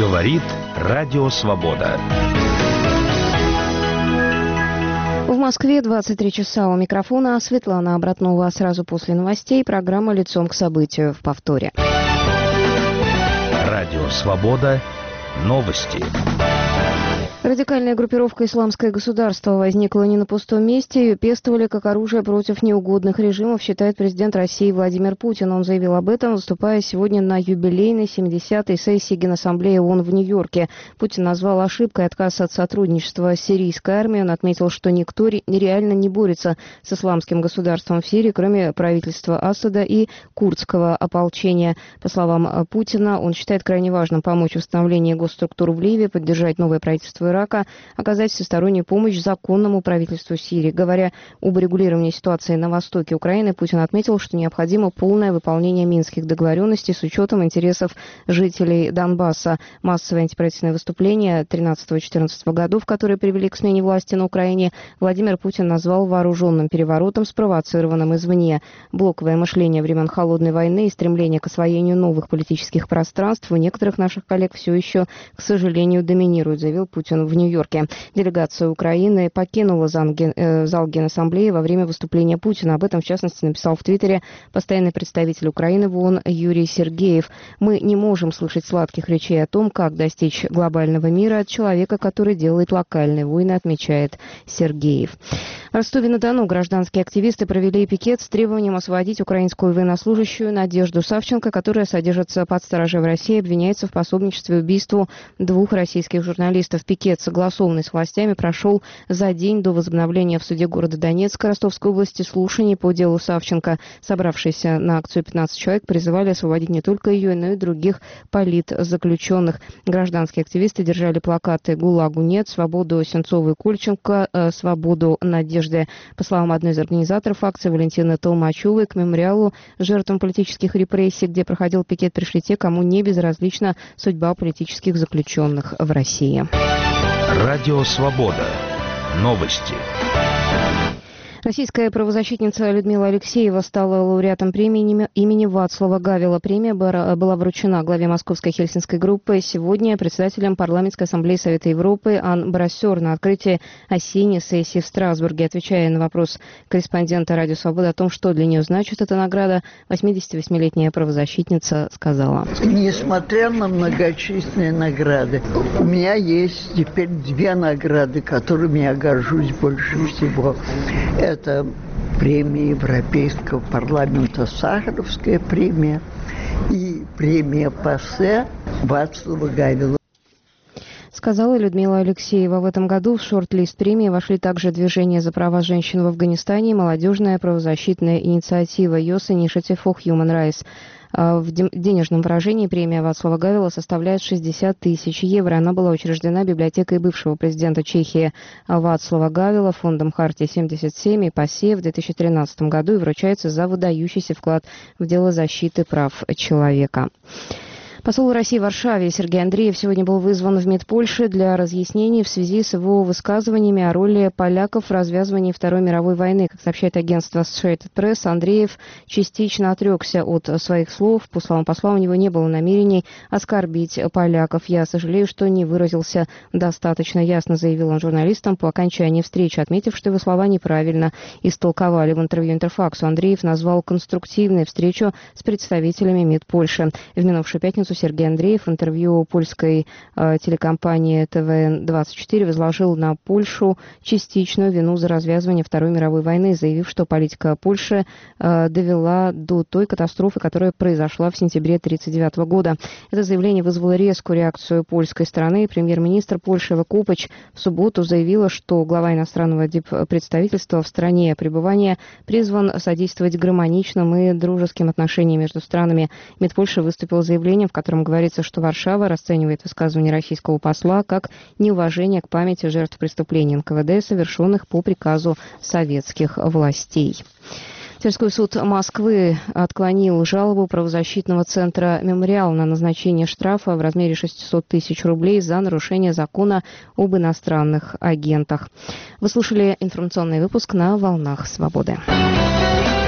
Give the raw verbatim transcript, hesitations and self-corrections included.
Говорит Радио Свобода. В Москве двадцать три часа. У микрофона Светлана Обратнова. Сразу после новостей программа «Лицом к событию» в повторе. Радио Свобода. Новости. Радикальная группировка «Исламское государство» возникла не на пустом месте. Ее пестовали как оружие против неугодных режимов, считает президент России Владимир Путин. Он заявил об этом, выступая сегодня на юбилейной семидесятой сессии Генассамблеи ООН в Нью-Йорке. Путин назвал ошибкой отказ от сотрудничества с сирийской армией. Он отметил, что никто реально не борется с исламским государством в Сирии, кроме правительства Асада и курдского ополчения. По словам Путина, он считает крайне важным помочь в восстановлении госструктур в Ливии, поддержать новое правительство Ирака, оказать всестороннюю помощь законному правительству Сирии. Говоря об урегулировании ситуации на востоке Украины, Путин отметил, что необходимо полное выполнение минских договоренностей с учетом интересов жителей Донбасса. Массовые антиправительственные выступления тринадцатого-четырнадцатого годов, которые привели к смене власти на Украине, Владимир Путин назвал вооруженным переворотом, спровоцированным извне. Блоковое мышление времен Холодной войны и стремление к освоению новых политических пространств у некоторых наших коллег все еще, к сожалению, доминирует, заявил Путин в Нью-Йорке. Делегация Украины покинула зал Генассамблеи во время выступления Путина. Об этом, в частности, написал в Твиттере постоянный представитель Украины в ООН Юрий Сергеев. «Мы не можем слышать сладких речей о том, как достичь глобального мира от человека, который делает локальные войны», отмечает Сергеев. В Ростове-на-Дону гражданские активисты провели пикет с требованием освободить украинскую военнослужащую Надежду Савченко, которая содержится под стражей в России, обвиняется в пособничестве убийству двух российских журналистов. Пикет, согласованный с властями, прошел за день до возобновления в суде города Донецка Ростовской области слушаний по делу Савченко. Собравшиеся на акцию пятнадцать человек призывали освободить не только ее, но и других политзаключенных. Гражданские активисты держали плакаты «ГУЛАГу нет», «Свободу Сенцову и Кольченко», «Свободу Надежды». По словам одной из организаторов акции Валентины Толмачевой, к мемориалу жертвам политических репрессий, где проходил пикет, пришли те, кому не безразлична судьба политических заключенных в России. Радио Свобода. Новости. Российская правозащитница Людмила Алексеева стала лауреатом премии имени Вацлава Гавела. Премия была вручена главе Московской Хельсинской группы сегодня председателем Парламентской ассамблеи Совета Европы Ан Брассер на открытии осенней сессии в Страсбурге. Отвечая на вопрос корреспондента Радио Свобода о том, что для нее значит эта награда, восьмидесятивосьмилетняя правозащитница сказала: «Несмотря на многочисленные награды, у меня есть теперь две награды, которыми я горжусь больше всего. Это премия Европейского парламента, Сахаровская премия, и премия ПАСЕ Вацлава Гавела». Сказала Людмила Алексеева. В этом году в шорт-лист премии вошли также движение за права женщин в Афганистане и молодежная правозащитная инициатива «Youth Initiative for Human Rights». В денежном выражении премия Вацлава Гавела составляет шестьдесят тысяч евро. Она была учреждена библиотекой бывшего президента Чехии Вацлава Гавела, фондом Хартия семьдесят семь и ПАСЕ в две тысячи тринадцатом году и вручается за выдающийся вклад в дело защиты прав человека. Посол России в Варшаве Сергей Андреев сегодня был вызван в МИД Польши для разъяснений в связи с его высказываниями о роли поляков в развязывании Второй мировой войны. Как сообщает агентство Associated Press, Андреев частично отрекся от своих слов. По словам посла, у него не было намерений оскорбить поляков. «Я сожалею, что не выразился достаточно ясно», заявил он журналистам по окончании встречи, отметив, что его слова неправильно истолковали. В интервью Интерфаксу Андреев назвал конструктивной встречу с представителями МИД Польши. В минувшую пятницу Сергей Андреев в интервью польской э, телекомпании тэ вэ эн двадцать четыре возложил на Польшу частичную вину за развязывание Второй мировой войны, заявив, что политика Польши э, довела до той катастрофы, которая произошла в сентябре тысяча девятьсот тридцать девятого года. Это заявление вызвало резкую реакцию польской стороны. Премьер-министр Польши Эва Копач в субботу заявила, что глава иностранного диппредставительства в стране пребывания призван содействовать гармоничным и дружеским отношениям между странами. МИД Польши выступил с заявлением, в котором говорится, что Варшава расценивает высказывание российского посла как неуважение к памяти жертв преступлений эн ка вэ дэ, совершенных по приказу советских властей. Тверской суд Москвы отклонил жалобу правозащитного центра «Мемориал» на назначение штрафа в размере шестьсот тысяч рублей за нарушение закона об иностранных агентах. Вы слушали информационный выпуск на «Волнах Свободы».